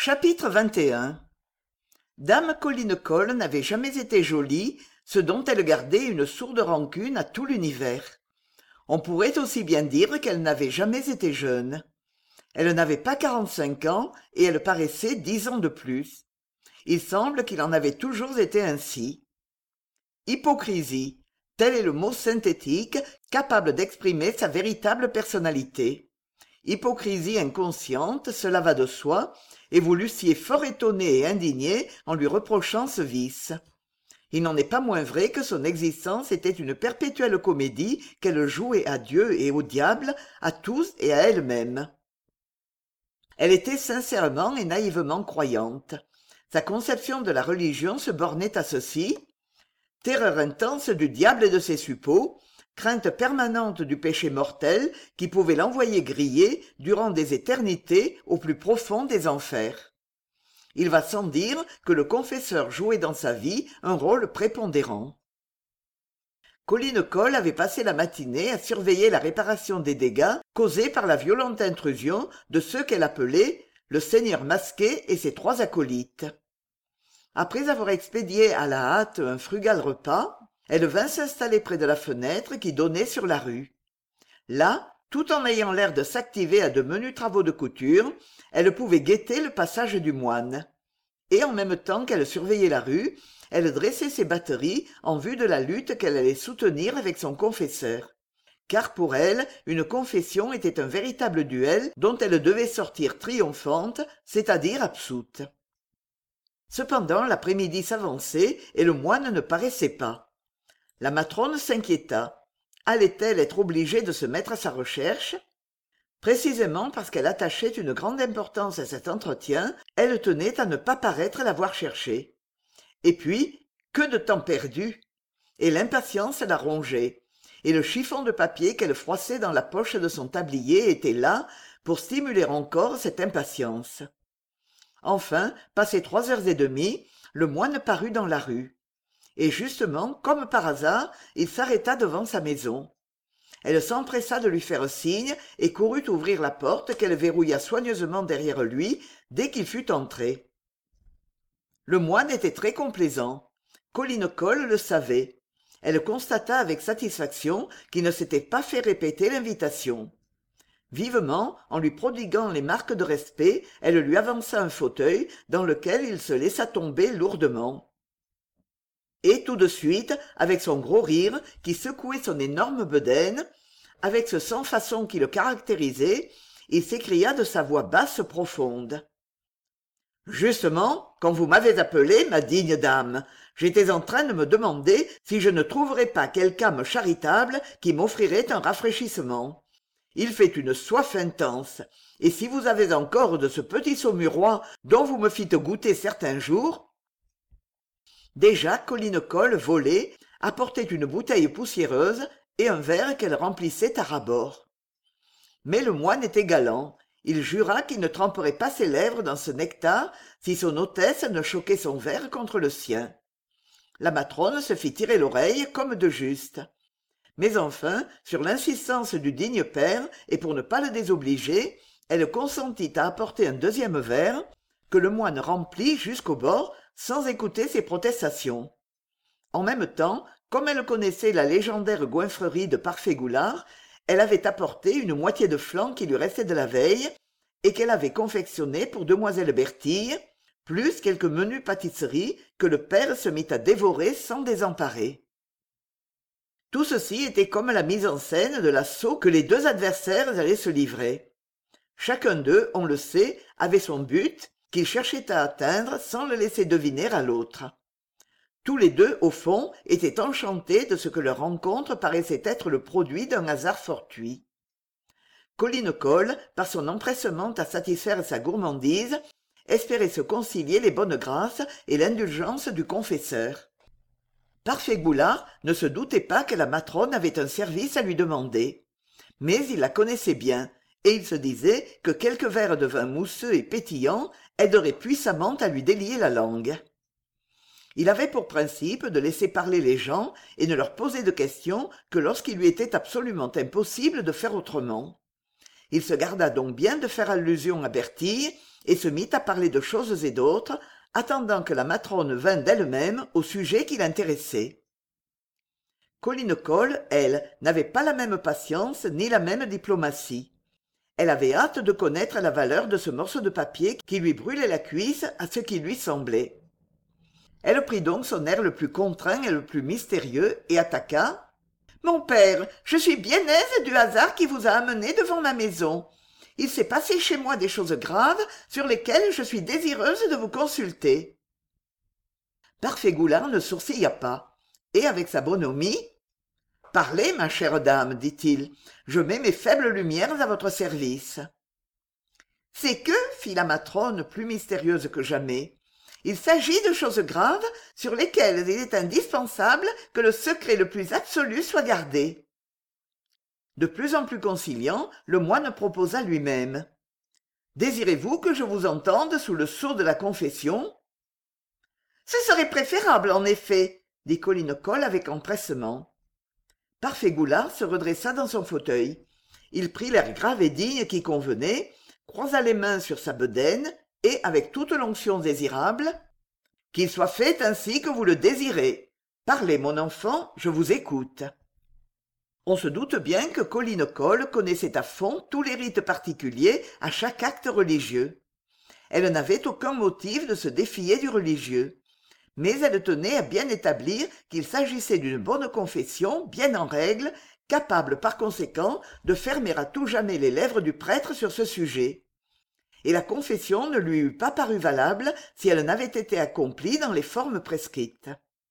Chapitre 21. Dame Caulin-Coll n'avait jamais été jolie, ce dont elle gardait une sourde rancune à tout l'univers. On pourrait aussi bien dire qu'elle n'avait jamais été jeune. Elle n'avait pas 45 ans et elle paraissait 10 ans de plus. Il semble qu'il en avait toujours été ainsi. Hypocrisie, tel est le mot synthétique capable d'exprimer sa véritable personnalité. Hypocrisie inconsciente, cela va de soi, et vous l'eussiez fort étonné et indigné en lui reprochant ce vice. Il n'en est pas moins vrai que son existence était une perpétuelle comédie qu'elle jouait à Dieu et au diable, à tous et à elle-même. Elle était sincèrement et naïvement croyante. Sa conception de la religion se bornait à ceci: terreur intense du diable et de ses suppôts, crainte permanente du péché mortel qui pouvait l'envoyer griller durant des éternités au plus profond des enfers. Il va sans dire que le confesseur jouait dans sa vie un rôle prépondérant. Caulin-Coll avait passé la matinée à surveiller la réparation des dégâts causés par la violente intrusion de ceux qu'elle appelait le seigneur masqué et ses 3 acolytes. Après avoir expédié à la hâte un frugal repas, elle vint s'installer près de la fenêtre qui donnait sur la rue. Là, tout en ayant l'air de s'activer à de menus travaux de couture, elle pouvait guetter le passage du moine. Et en même temps qu'elle surveillait la rue, elle dressait ses batteries en vue de la lutte qu'elle allait soutenir avec son confesseur. Car pour elle, une confession était un véritable duel dont elle devait sortir triomphante, c'est-à-dire absoute. Cependant, l'après-midi s'avançait et le moine ne paraissait pas. La matrone s'inquiéta. Allait-elle être obligée de se mettre à sa recherche? Précisément parce qu'elle attachait une grande importance à cet entretien, elle tenait à ne pas paraître l'avoir cherché. Et puis, que de temps perdu! Et l'impatience la rongeait. Et le chiffon de papier qu'elle froissait dans la poche de son tablier était là pour stimuler encore cette impatience. Enfin, passé 3h30, le moine parut dans la rue. Et justement, comme par hasard, il s'arrêta devant sa maison. Elle s'empressa de lui faire signe et courut ouvrir la porte qu'elle verrouilla soigneusement derrière lui dès qu'il fut entré. Le moine était très complaisant. Caulin-Coll le savait. Elle constata avec satisfaction qu'il ne s'était pas fait répéter l'invitation. Vivement, en lui prodiguant les marques de respect, elle lui avança un fauteuil dans lequel il se laissa tomber lourdement. Et tout de suite, avec son gros rire qui secouait son énorme bedaine, avec ce sans-façon qui le caractérisait, il s'écria de sa voix basse profonde: « Justement, quand vous m'avez appelé, ma digne dame, j'étais en train de me demander si je ne trouverais pas quelque âme charitable qui m'offrirait un rafraîchissement. Il fait une soif intense, et si vous avez encore de ce petit saumurois dont vous me fîtes goûter certains jours... » Déjà Caulin-Coll volait, apportait une bouteille poussiéreuse et un verre qu'elle remplissait à ras-bord. Mais le moine était galant. Il jura qu'il ne tremperait pas ses lèvres dans ce nectar si son hôtesse ne choquait son verre contre le sien. La matrone se fit tirer l'oreille comme de juste. Mais enfin, sur l'insistance du digne père, et pour ne pas le désobliger, elle consentit à apporter un 2e verre, que le moine remplit jusqu'au bord, sans écouter ses protestations. En même temps, comme elle connaissait la légendaire goinfrerie de Parfait-Goulard, elle avait apporté une moitié de flan qui lui restait de la veille, et qu'elle avait confectionné pour demoiselle Bertille, plus quelques menus pâtisseries que le père se mit à dévorer sans désemparer. Tout ceci était comme la mise en scène de l'assaut que les 2 adversaires allaient se livrer. Chacun d'eux, on le sait, avait son but, qu'il cherchait à atteindre sans le laisser deviner à l'autre. Tous les 2, au fond, étaient enchantés de ce que leur rencontre paraissait être le produit d'un hasard fortuit. Caulin-Coll, par son empressement à satisfaire sa gourmandise, espérait se concilier les bonnes grâces et l'indulgence du confesseur. Parfait-Goulard ne se doutait pas que la matrone avait un service à lui demander. Mais il la connaissait bien, et il se disait que quelques verres de vin mousseux et pétillant aideraient puissamment à lui délier la langue. Il avait pour principe de laisser parler les gens et ne leur poser de questions que lorsqu'il lui était absolument impossible de faire autrement. Il se garda donc bien de faire allusion à Bertille et se mit à parler de choses et d'autres, attendant que la matrone vînt d'elle-même au sujet qui l'intéressait. Colline Coll, elle, n'avait pas la même patience ni la même diplomatie. Elle avait hâte de connaître la valeur de ce morceau de papier qui lui brûlait la cuisse à ce qui lui semblait. Elle prit donc son air le plus contraint et le plus mystérieux et attaqua. « Mon père, je suis bien aise du hasard qui vous a amené devant ma maison. Il s'est passé chez moi des choses graves sur lesquelles je suis désireuse de vous consulter. » Parfait-Goulard ne sourcilla pas, et avec sa bonhomie, « Parlez, ma chère dame, dit-il, je mets mes faibles lumières à votre service. » C'est que, fit la matrone plus mystérieuse que jamais, il s'agit de choses graves sur lesquelles il est indispensable que le secret le plus absolu soit gardé. De plus en plus conciliant, le moine proposa lui-même. « Désirez-vous que je vous entende sous le sceau de la confession ?»« Ce serait préférable, en effet, » dit Colline Coll avec empressement. Parfait-Goulard se redressa dans son fauteuil. Il prit l'air grave et digne qui convenait, croisa les mains sur sa bedaine, et, avec toute l'onction désirable, « Qu'il soit fait ainsi que vous le désirez. Parlez, mon enfant, je vous écoute. » On se doute bien que Colline Coll connaissait à fond tous les rites particuliers à chaque acte religieux. Elle n'avait aucun motif de se défier du religieux. Mais elle tenait à bien établir qu'il s'agissait d'une bonne confession, bien en règle, capable par conséquent de fermer à tout jamais les lèvres du prêtre sur ce sujet. Et la confession ne lui eût pas paru valable si elle n'avait été accomplie dans les formes prescrites.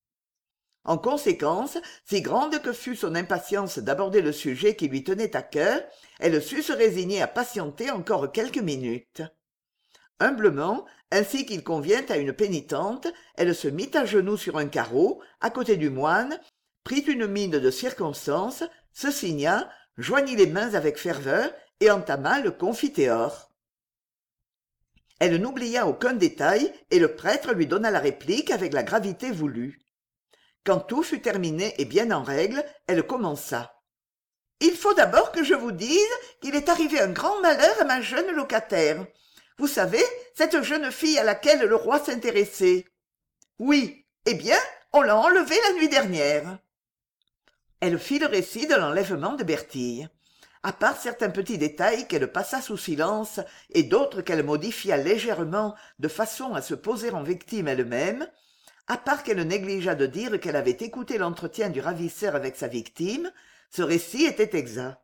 En conséquence, si grande que fût son impatience d'aborder le sujet qui lui tenait à cœur, elle sut se résigner à patienter encore quelques minutes. Humblement, ainsi qu'il convient à une pénitente, elle se mit à genoux sur un carreau, à côté du moine, prit une mine de circonstance, se signa, joignit les mains avec ferveur et entama le confiteor. Elle n'oublia aucun détail et le prêtre lui donna la réplique avec la gravité voulue. Quand tout fut terminé et bien en règle, elle commença. « Il faut d'abord que je vous dise qu'il est arrivé un grand malheur à ma jeune locataire. Vous savez, cette jeune fille à laquelle le roi s'intéressait. Oui, eh bien, on l'a enlevée la nuit dernière. » Elle fit le récit de l'enlèvement de Bertille. À part certains petits détails qu'elle passa sous silence et d'autres qu'elle modifia légèrement de façon à se poser en victime elle-même, à part qu'elle négligea de dire qu'elle avait écouté l'entretien du ravisseur avec sa victime, ce récit était exact.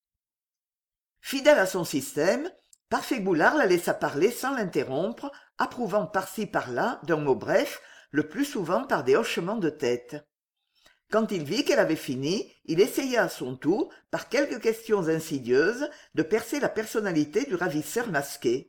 Fidèle à son système, Parfait-Goulard la laissa parler sans l'interrompre, approuvant par-ci par-là, d'un mot bref, le plus souvent par des hochements de tête. Quand il vit qu'elle avait fini, il essaya à son tour, par quelques questions insidieuses, de percer la personnalité du ravisseur masqué.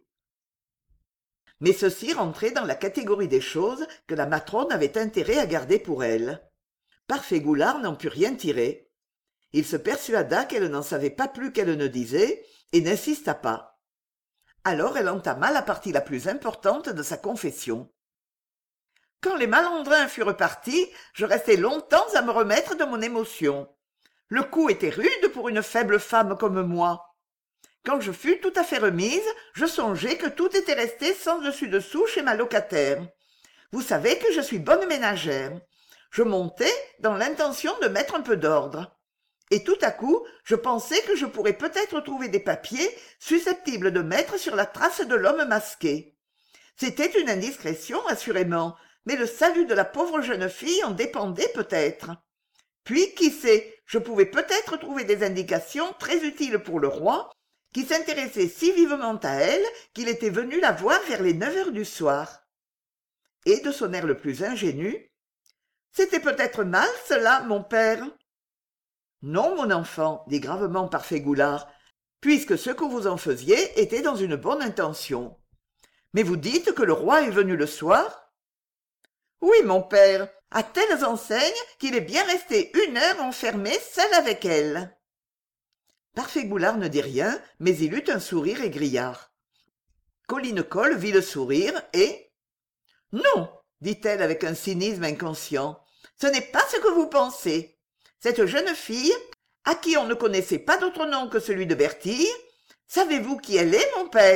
Mais ceci rentrait dans la catégorie des choses que la matrone avait intérêt à garder pour elle. Parfait-Goulard n'en put rien tirer. Il se persuada qu'elle n'en savait pas plus qu'elle ne disait, et n'insista pas. Alors elle entama la partie la plus importante de sa confession. Quand les malandrins furent partis, je restai longtemps à me remettre de mon émotion. Le coup était rude pour une faible femme comme moi. Quand je fus tout à fait remise, je songeai que tout était resté sans dessus-dessous chez ma locataire. Vous savez que je suis bonne ménagère. Je montai dans l'intention de mettre un peu d'ordre. Et tout à coup, je pensai que je pourrais peut-être trouver des papiers susceptibles de mettre sur la trace de l'homme masqué. C'était une indiscrétion, assurément, mais le salut de la pauvre jeune fille en dépendait peut-être. Puis, qui sait, je pouvais peut-être trouver des indications très utiles pour le roi, qui s'intéressait si vivement à elle qu'il était venu la voir vers les 9 heures du soir. Et de son air le plus ingénu, « C'était peut-être mal, cela, mon père ?» « Non, mon enfant, dit gravement Parfait-Goulard, puisque ce que vous en faisiez était dans une bonne intention. Mais vous dites que le roi est venu le soir ? » « Oui, mon père, à telles enseignes qu'il est bien resté 1 heure enfermé seul avec elle. » Parfait-Goulard ne dit rien, mais il eut un sourire égrillard. Colline Coll vit le sourire et... « Non, dit-elle avec un cynisme inconscient, ce n'est pas ce que vous pensez. Cette jeune fille, à qui on ne connaissait pas d'autre nom que celui de Bertille, savez-vous qui elle est, mon père ?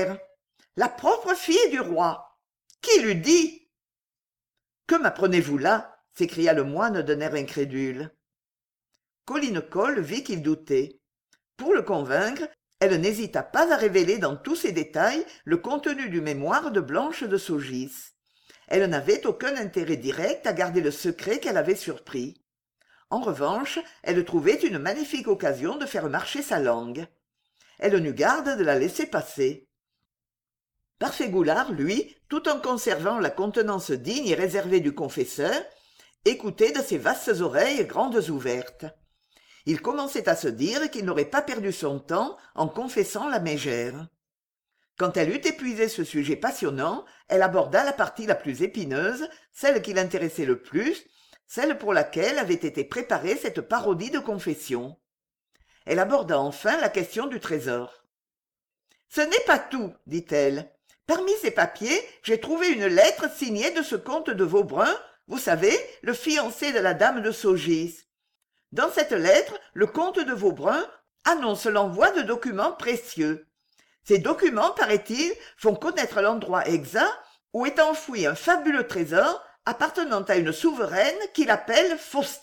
La propre fille du roi. Qui l'eût dit? Que m'apprenez-vous là? S'écria le moine d'un air incrédule. Caulaincourt vit qu'il doutait. Pour le convaincre, elle n'hésita pas à révéler dans tous ses détails le contenu du mémoire de Blanche de Saugis. Elle n'avait aucun intérêt direct à garder le secret qu'elle avait surpris. En revanche, elle trouvait une magnifique occasion de faire marcher sa langue. Elle n'eut garde de la laisser passer. Parfait-Goulard, lui, tout en conservant la contenance digne et réservée du confesseur, écoutait de ses vastes oreilles grandes ouvertes. Il commençait à se dire qu'il n'aurait pas perdu son temps en confessant la mégère. Quand elle eut épuisé ce sujet passionnant, elle aborda la partie la plus épineuse, celle qui l'intéressait le plus, celle pour laquelle avait été préparée cette parodie de confession. Elle aborda enfin la question du trésor. « Ce n'est pas tout, dit-elle. Parmi ces papiers, j'ai trouvé une lettre signée de ce comte de Vaubrin, vous savez, le fiancé de la dame de Saugis. Dans cette lettre, le comte de Vaubrin annonce l'envoi de documents précieux. Ces documents, paraît-il, font connaître l'endroit exact où est enfoui un fabuleux trésor appartenant à une souveraine qu'il appelle Fausta. »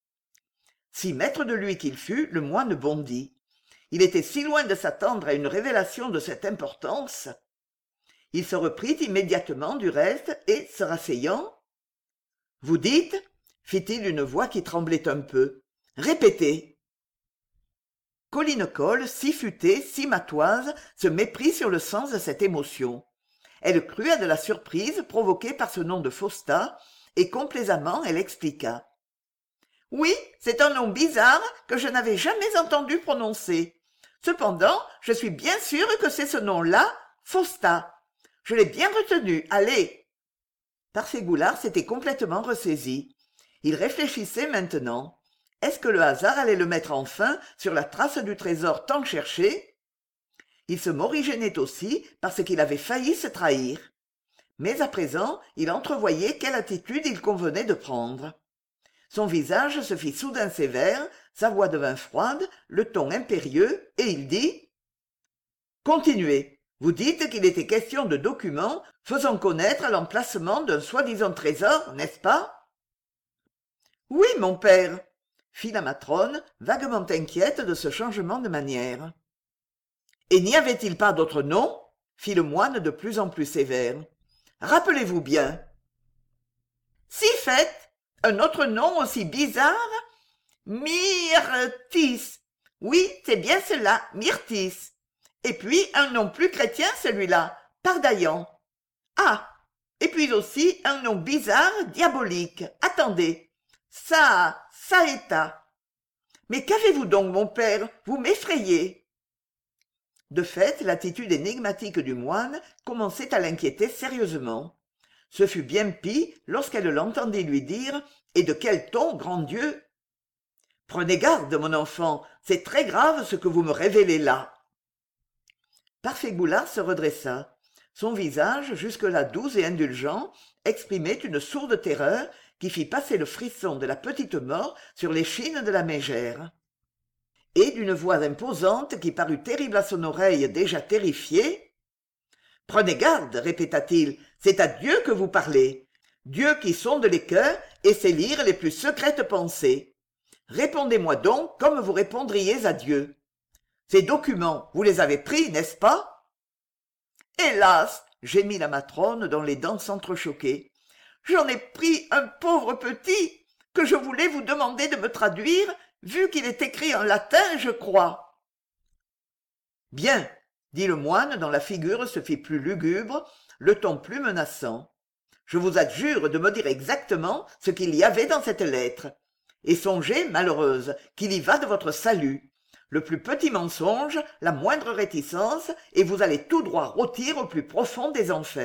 Si maître de lui qu'il fût, le moine bondit. Il était si loin de s'attendre à une révélation de cette importance. Il se reprit immédiatement du reste et, se rasseyant, « Vous dites ?» fit-il d'une voix qui tremblait un peu. « Répétez !» Caulaincourt, si futée, si matoise, se méprit sur le sens de cette émotion. Elle crut à de la surprise provoquée par ce nom de Fausta, et complaisamment elle expliqua. « Oui, c'est un nom bizarre que je n'avais jamais entendu prononcer. Cependant, je suis bien sûre que c'est ce nom-là, Fausta. Je l'ai bien retenu, allez !» Parfait-Goulard s'était complètement ressaisi. Il réfléchissait maintenant. Est-ce que le hasard allait le mettre enfin sur la trace du trésor tant cherché? Il se morigénait aussi parce qu'il avait failli se trahir. Mais à présent, il entrevoyait quelle attitude il convenait de prendre. Son visage se fit soudain sévère, sa voix devint froide, le ton impérieux, et il dit « Continuez. Vous dites qu'il était question de documents faisant connaître l'emplacement d'un soi-disant trésor, n'est-ce pas ?»« Oui, mon père, » fit la matrone, vaguement inquiète de ce changement de manière. « Et n'y avait-il pas d'autre nom ?» fit le moine de plus en plus sévère. « Rappelez-vous bien. »« Si fait, un autre nom aussi bizarre ? Myrtis. Oui, c'est bien cela, Myrtis. Et puis un nom plus chrétien, celui-là, Pardaillan. Ah, et puis aussi un nom bizarre, diabolique. Attendez, Saeta. Mais qu'avez-vous donc, mon père? Vous m'effrayez. » De fait, l'attitude énigmatique du moine commençait à l'inquiéter sérieusement. Ce fut bien pis lorsqu'elle l'entendit lui dire « Et de quel ton, grand Dieu !»« Prenez garde, mon enfant, c'est très grave ce que vous me révélez là. » Parfait-Goulard se redressa. Son visage, jusque-là doux et indulgent, exprimait une sourde terreur qui fit passer le frisson de la petite mort sur l'échine de la mégère. Et d'une voix imposante qui parut terrible à son oreille déjà terrifiée, « Prenez garde, répéta-t-il, c'est à Dieu que vous parlez. Dieu qui sonde les cœurs et sait lire les plus secrètes pensées. Répondez-moi donc comme vous répondriez à Dieu. Ces documents, vous les avez pris, n'est-ce pas ? » « Hélas !» gémit la matrone dont les dents s'entrechoquaient. « J'en ai pris un pauvre petit que je voulais vous demander de me traduire, vu qu'il est écrit en latin, je crois. »« Bien, » dit le moine dont la figure se fit plus lugubre, le ton plus menaçant. « Je vous adjure de me dire exactement ce qu'il y avait dans cette lettre. Et songez, malheureuse, qu'il y va de votre salut. Le plus petit mensonge, la moindre réticence, et vous allez tout droit rôtir au plus profond des enfers. »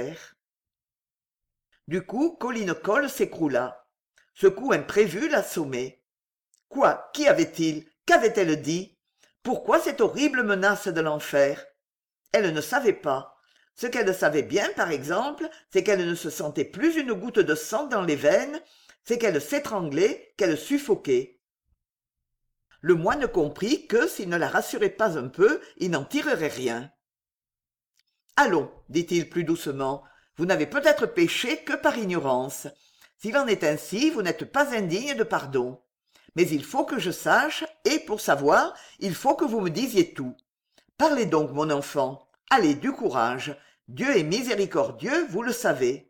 Du coup, Caulaincourt s'écroula. Ce coup imprévu l'assommait. Quoi? Qui avait-il? Qu'avait-elle dit? Pourquoi cette horrible menace de l'enfer? Elle ne savait pas. Ce qu'elle savait bien, par exemple, c'est qu'elle ne se sentait plus une goutte de sang dans les veines, c'est qu'elle s'étranglait, qu'elle suffoquait. Le moine comprit que, s'il ne la rassurait pas un peu, il n'en tirerait rien. Allons, dit-il plus doucement, vous n'avez peut-être péché que par ignorance. S'il en est ainsi, vous n'êtes pas indigne de pardon. Mais il faut que je sache, et pour savoir, il faut que vous me disiez tout. Parlez donc, mon enfant. Allez, du courage. Dieu est miséricordieux, vous le savez.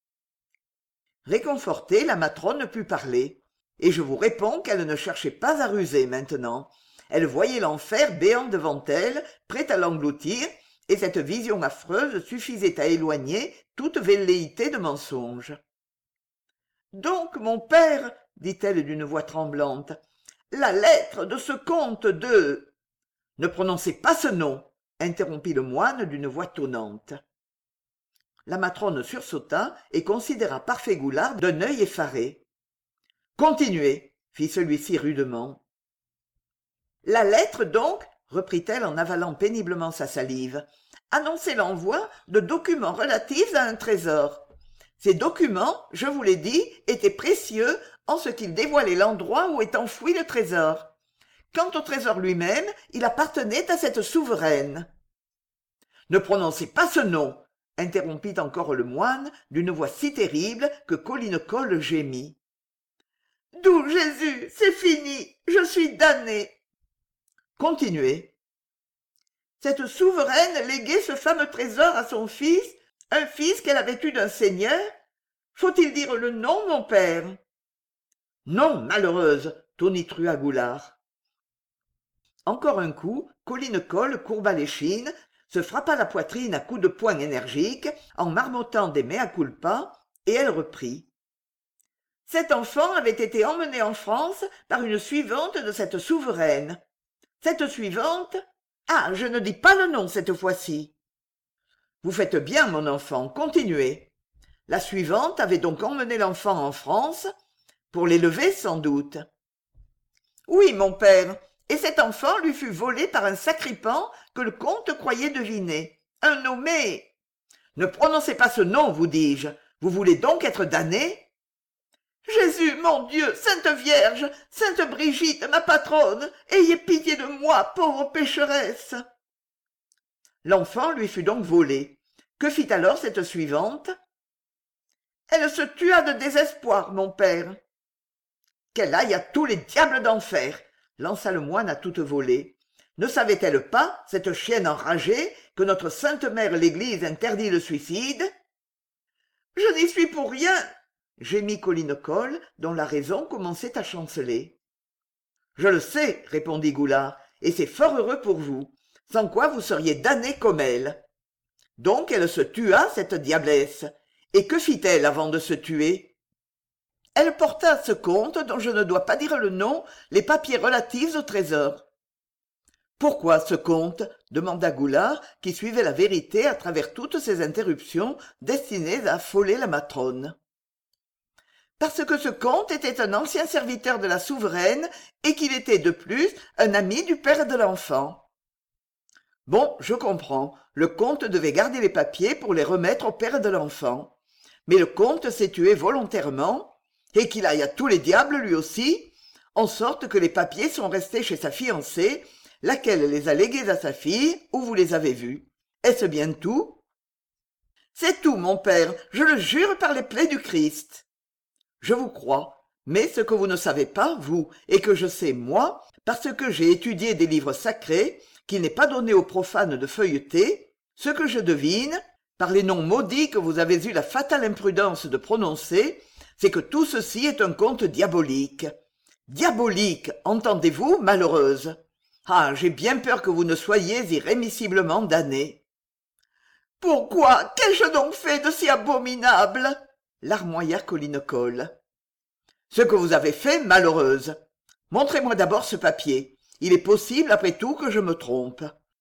Réconfortée, la matrone put parler. Et je vous réponds qu'elle ne cherchait pas à ruser maintenant. Elle voyait l'enfer béant devant elle, prêt à l'engloutir, et cette vision affreuse suffisait à éloigner toute velléité de mensonge. Donc, mon père, dit-elle d'une voix tremblante, la lettre de ce comte de... Ne prononcez pas ce nom, interrompit le moine d'une voix tonnante. La matrone sursauta et considéra Parfait-Goulard d'un œil effaré. Continuez, fit celui-ci rudement. La lettre donc, reprit-elle en avalant péniblement sa salive, annonçait l'envoi de documents relatifs à un trésor. Ces documents, je vous l'ai dit, étaient précieux en ce qu'ils dévoilaient l'endroit où est enfoui le trésor. Quant au trésor lui-même, il appartenait à cette souveraine. Ne prononcez pas ce nom, interrompit encore le moine d'une voix si terrible que Caulaincourt gémit. Doux Jésus, c'est fini, je suis damné. Continuez. Cette souveraine léguait ce fameux trésor à son fils, un fils qu'elle avait eu d'un seigneur. Faut-il dire le nom, mon père? Non, malheureuse, tonitra Goulard. Encore un coup, Caulaincourt courba l'échine, se frappa la poitrine à coups de poing énergiques, en marmottant des mea culpa, et elle reprit. Cet enfant avait été emmené en France par une suivante de cette souveraine. Cette suivante... Ah, je ne dis pas le nom cette fois-ci. Vous faites bien, mon enfant, continuez. La suivante avait donc emmené l'enfant en France, pour l'élever sans doute. Oui, mon père, et cet enfant lui fut volé par un sacripant que le comte croyait deviner. Un nommé... Ne prononcez pas ce nom, vous dis-je. Vous voulez donc être damné? Jésus, mon Dieu, Sainte Vierge, Sainte Brigitte, ma patronne, ayez pitié de moi, pauvre pécheresse. L'enfant lui fut donc volé. Que fit alors cette suivante? Elle se tua de désespoir, mon père. Qu'elle aille à tous les diables d'enfer, lança le moine à toute volée. Ne savait-elle pas, cette chienne enragée, que notre sainte mère l'Église interdit le suicide? Je n'y suis pour rien, gémit Caulaincourt, dont la raison commençait à chanceler. Je le sais, répondit Goulard, et c'est fort heureux pour vous, sans quoi vous seriez damné comme elle. Donc elle se tua, cette diablesse. Et que fit-elle avant de se tuer? Elle porta à ce comte, dont je ne dois pas dire le nom, les papiers relatifs au trésor. Pourquoi ce comte? Demanda Goulard, qui suivait la vérité à travers toutes ces interruptions destinées à affoler la matrone. Parce que ce comte était un ancien serviteur de la souveraine et qu'il était de plus un ami du père de l'enfant. Bon, je comprends, le comte devait garder les papiers pour les remettre au père de l'enfant. Mais le comte s'est tué volontairement, et qu'il aille à tous les diables lui aussi, en sorte que les papiers sont restés chez sa fiancée, laquelle les a légués à sa fille, où vous les avez vus. Est-ce bien tout? C'est tout, mon père, je le jure par les plaies du Christ. Je vous crois, mais ce que vous ne savez pas, vous, et que je sais, moi, parce que j'ai étudié des livres sacrés, qu'il n'est pas donné aux profanes de feuilleter, ce que je devine, par les noms maudits que vous avez eu la fatale imprudence de prononcer, c'est que tout ceci est un conte diabolique. Diabolique, entendez-vous, malheureuse? Ah, j'ai bien peur que vous ne soyez irrémissiblement damnée. Pourquoi? Qu'ai-je donc fait de si abominable? Larmoya Caulaincourt. Ce que vous avez fait, malheureuse. Montrez-moi d'abord ce papier. Il est possible, après tout, que je me trompe.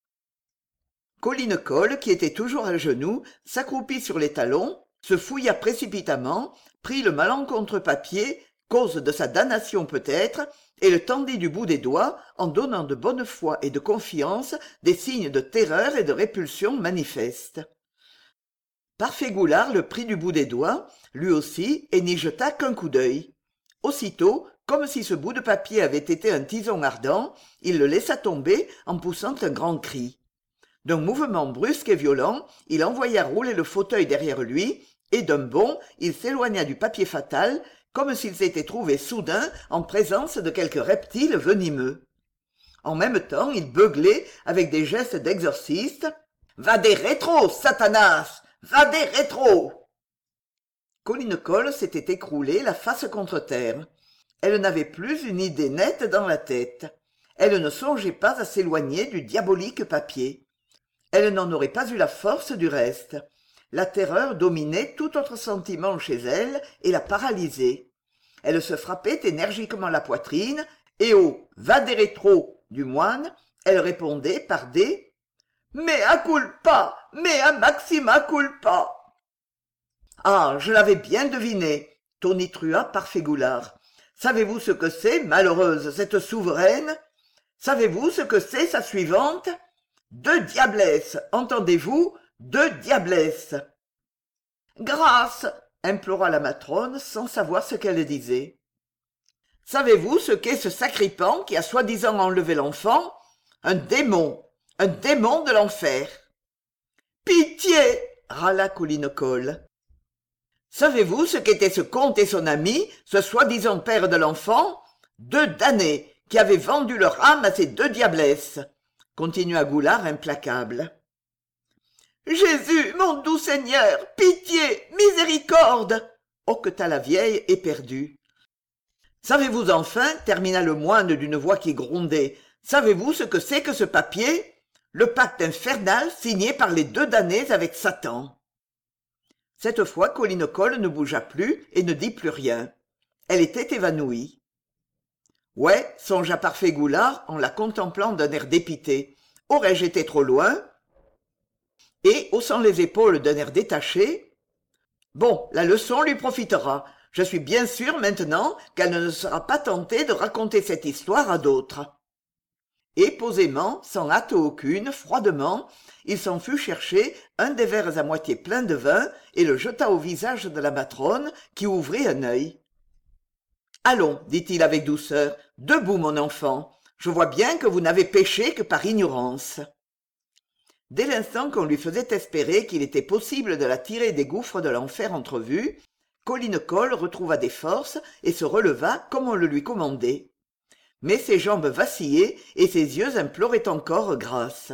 Caulaincourt, qui était toujours à genoux, s'accroupit sur les talons, se fouilla précipitamment, prit le malencontreux papier, cause de sa damnation peut-être, et le tendit du bout des doigts en donnant de bonne foi et de confiance des signes de terreur et de répulsion manifestes. Parfait-Goulard le prit du bout des doigts, lui aussi, et n'y jeta qu'un coup d'œil. Aussitôt, comme si ce bout de papier avait été un tison ardent, il le laissa tomber en poussant un grand cri. D'un mouvement brusque et violent, il envoya rouler le fauteuil derrière lui, et d'un bond, il s'éloigna du papier fatal, comme s'il s'était trouvé soudain en présence de quelque reptile venimeux. En même temps, il beuglait avec des gestes d'exorciste. « Va des rétros, Satanas! Va des rétros !» Colline Colle s'était écroulée la face contre terre. Elle n'avait plus une idée nette dans la tête. Elle ne songeait pas à s'éloigner du diabolique papier. Elle n'en aurait pas eu la force du reste. La terreur dominait tout autre sentiment chez elle et la paralysait. Elle se frappait énergiquement la poitrine et au « va des rétros » du moine, elle répondait par des « mea culpa, mea maxima culpa ». Ah, je l'avais bien deviné, tonitruha Parfait-Goulard. Savez-vous ce que c'est, malheureuse, cette souveraine? Savez-vous ce que c'est, sa suivante? Deux diablesses, entendez-vous? Deux diablesses. Grâce, implora la matrone sans savoir ce qu'elle disait. Savez-vous ce qu'est ce sacripant qui a soi-disant enlevé l'enfant? Un démon de l'enfer. Pitié, râla Colline Colle. Savez-vous ce qu'était ce comte et son ami, ce soi-disant père de l'enfant? Deux damnés qui avaient vendu leur âme à ces deux diablesses, continua Goulard implacable. Jésus, mon doux Seigneur, pitié, miséricorde, hoqueta la vieille éperdue. Savez-vous enfin, termina le moine d'une voix qui grondait, savez-vous ce que c'est que ce papier? Le pacte infernal signé par les deux damnés avec Satan. Cette fois, Colline Colle ne bougea plus et ne dit plus rien. Elle était évanouie. Ouais, songea Parfait-Goulard en la contemplant d'un air dépité. Aurais-je été trop loin? Et, haussant les épaules d'un air détaché, « Bon, la leçon lui profitera. Je suis bien sûr maintenant qu'elle ne sera pas tentée de raconter cette histoire à d'autres. » Et posément, sans hâte aucune, froidement, il s'en fut chercher un des verres à moitié pleins de vin et le jeta au visage de la matrone, qui ouvrit un œil. « Allons, dit-il avec douceur, debout, mon enfant. Je vois bien que vous n'avez péché que par ignorance. » Dès l'instant qu'on lui faisait espérer qu'il était possible de la tirer des gouffres de l'enfer entrevus, Colline Colle retrouva des forces et se releva comme on le lui commandait. Mais ses jambes vacillaient et ses yeux imploraient encore grâce.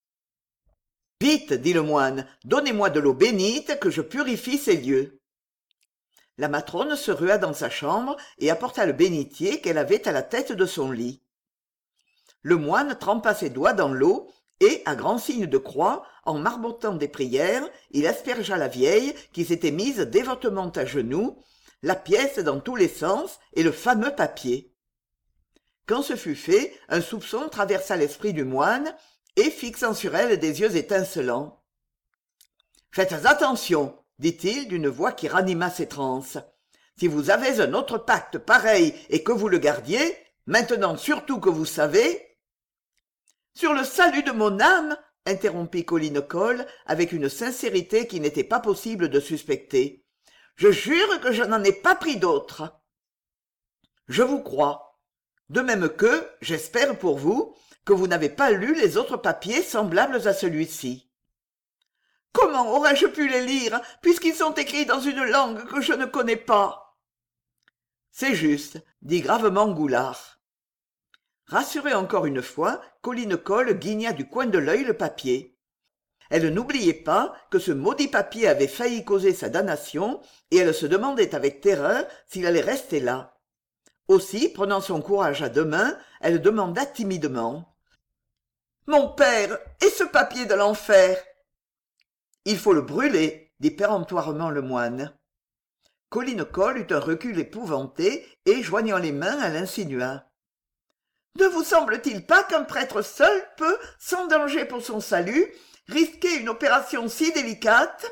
« Vite, dit le moine, donnez-moi de l'eau bénite que je purifie ces lieux. » La matrone se rua dans sa chambre et apporta le bénitier qu'elle avait à la tête de son lit. Le moine trempa ses doigts dans l'eau et, à grand signe de croix, en marmottant des prières, il aspergea la vieille qui s'était mise dévotement à genoux, la pièce dans tous les sens et le fameux papier. Quand ce fut fait, un soupçon traversa l'esprit du moine et, fixant sur elle des yeux étincelants. « Faites attention, dit-il d'une voix qui ranima ses transes. Si vous avez un autre pacte pareil et que vous le gardiez, maintenant surtout que vous savez... Sur le salut de mon âme, interrompit Colline Colle avec une sincérité qui n'était pas possible de suspecter. Je jure que je n'en ai pas pris d'autre. Je vous crois. De même que, j'espère pour vous, que vous n'avez pas lu les autres papiers semblables à celui-ci. Comment aurais-je pu les lire, puisqu'ils sont écrits dans une langue que je ne connais pas? C'est juste, dit gravement Goulard. Rassurée encore une fois, Colline Colle guigna du coin de l'œil le papier. Elle n'oubliait pas que ce maudit papier avait failli causer sa damnation, et elle se demandait avec terreur s'il allait rester là. Aussi, prenant son courage à deux mains, elle demanda timidement. « Mon père, et ce papier de l'enfer ?» « Il faut le brûler, » dit péremptoirement le moine. Colline Colle eut un recul épouvanté et, joignant les mains, elle insinua. Ne vous semble-t-il pas qu'un prêtre seul peut, sans danger pour son salut, risquer une opération si délicate?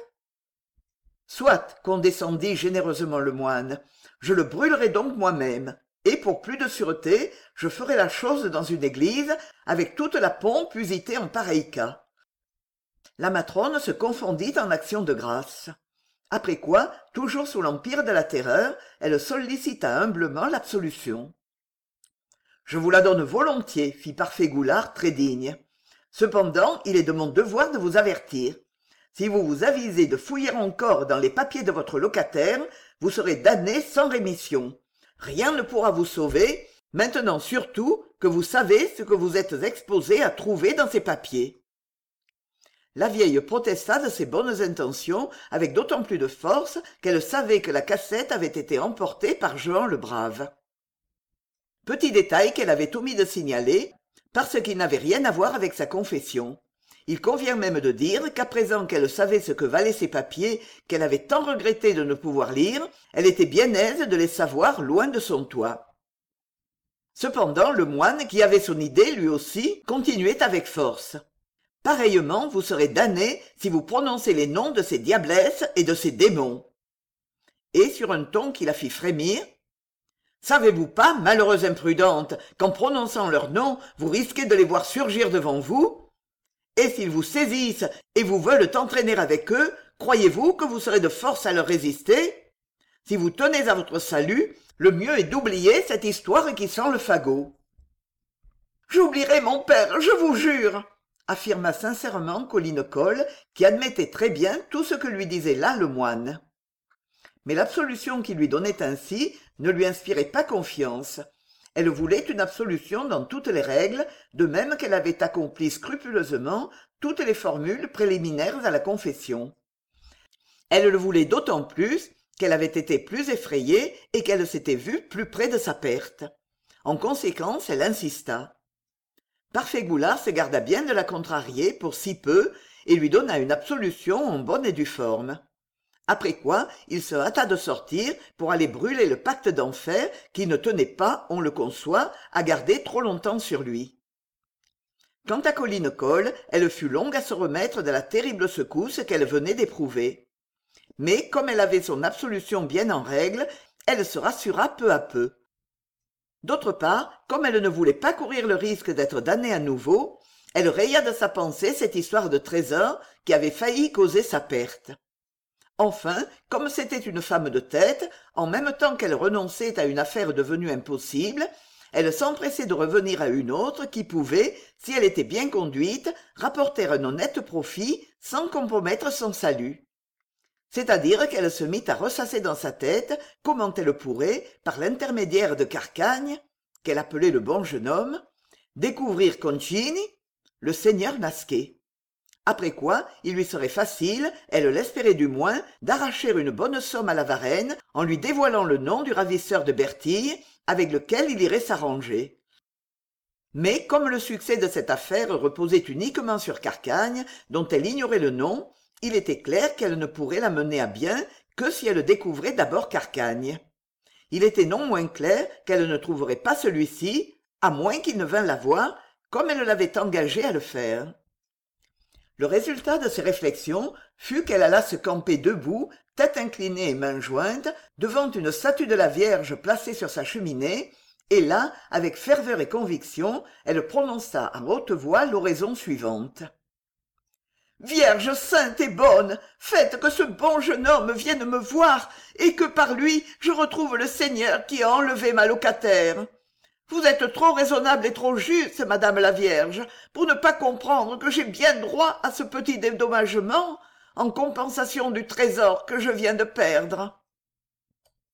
Soit, condescendit généreusement le moine, je le brûlerai donc moi-même, et pour plus de sûreté, je ferai la chose dans une église, avec toute la pompe usitée en pareil cas. La matrone se confondit en action de grâce. Après quoi, toujours sous l'empire de la terreur, elle sollicita humblement l'absolution. « Je vous la donne volontiers, fit Parfait-Goulard très digne. Cependant, il est de mon devoir de vous avertir. Si vous vous avisez de fouiller encore dans les papiers de votre locataire, vous serez damné sans rémission. Rien ne pourra vous sauver, maintenant surtout que vous savez ce que vous êtes exposé à trouver dans ces papiers. » La vieille protesta de ses bonnes intentions avec d'autant plus de force qu'elle savait que la cassette avait été emportée par Jehan le Brave. Petit détail qu'elle avait omis de signaler, parce qu'il n'avait rien à voir avec sa confession. Il convient même de dire qu'à présent qu'elle savait ce que valaient ces papiers qu'elle avait tant regretté de ne pouvoir lire, elle était bien aise de les savoir loin de son toit. Cependant, le moine, qui avait son idée lui aussi, continuait avec force. « Pareillement, vous serez damné si vous prononcez les noms de ces diablesses et de ces démons. » Et sur un ton qui la fit frémir, « Savez-vous pas, malheureuse imprudente, qu'en prononçant leurs noms, vous risquez de les voir surgir devant vous ? Et s'ils vous saisissent et vous veulent entraîner avec eux, croyez-vous que vous serez de force à leur résister ? Si vous tenez à votre salut, le mieux est d'oublier cette histoire qui sent le fagot. »« J'oublierai mon père, je vous jure !» affirma sincèrement Colline Coll, qui admettait très bien tout ce que lui disait là le moine. Mais l'absolution qu'il lui donnait ainsi ne lui inspirait pas confiance. Elle voulait une absolution dans toutes les règles, de même qu'elle avait accompli scrupuleusement toutes les formules préliminaires à la confession. Elle le voulait d'autant plus qu'elle avait été plus effrayée et qu'elle s'était vue plus près de sa perte. En conséquence, elle insista. Parfait-Goulard se garda bien de la contrarier pour si peu et lui donna une absolution en bonne et due forme. Après quoi, il se hâta de sortir pour aller brûler le pacte d'enfer qui ne tenait pas, on le conçoit, à garder trop longtemps sur lui. Quant à Colline Coll, elle fut longue à se remettre de la terrible secousse qu'elle venait d'éprouver. Mais comme elle avait son absolution bien en règle, elle se rassura peu à peu. D'autre part, comme elle ne voulait pas courir le risque d'être damnée à nouveau, elle raya de sa pensée cette histoire de trésor qui avait failli causer sa perte. Enfin, comme c'était une femme de tête, en même temps qu'elle renonçait à une affaire devenue impossible, elle s'empressait de revenir à une autre qui pouvait, si elle était bien conduite, rapporter un honnête profit sans compromettre son salut. C'est-à-dire qu'elle se mit à ressasser dans sa tête comment elle pourrait, par l'intermédiaire de Carcagne, qu'elle appelait le bon jeune homme, découvrir Concini, le seigneur masqué. Après quoi, il lui serait facile, elle l'espérait du moins, d'arracher une bonne somme à la Varenne en lui dévoilant le nom du ravisseur de Bertille avec lequel il irait s'arranger. Mais comme le succès de cette affaire reposait uniquement sur Carcagne, dont elle ignorait le nom, il était clair qu'elle ne pourrait la mener à bien que si elle découvrait d'abord Carcagne. Il était non moins clair qu'elle ne trouverait pas celui-ci, à moins qu'il ne vînt la voir, comme elle l'avait engagé à le faire. Le résultat de ces réflexions fut qu'elle alla se camper debout, tête inclinée et mains jointes, devant une statue de la Vierge placée sur sa cheminée, et là, avec ferveur et conviction, elle prononça à haute voix l'oraison suivante. Vierge sainte et bonne, faites que ce bon jeune homme vienne me voir et que par lui je retrouve le Seigneur qui a enlevé ma locataire. Vous êtes trop raisonnable et trop juste, Madame la Vierge, pour ne pas comprendre que j'ai bien droit à ce petit dédommagement en compensation du trésor que je viens de perdre.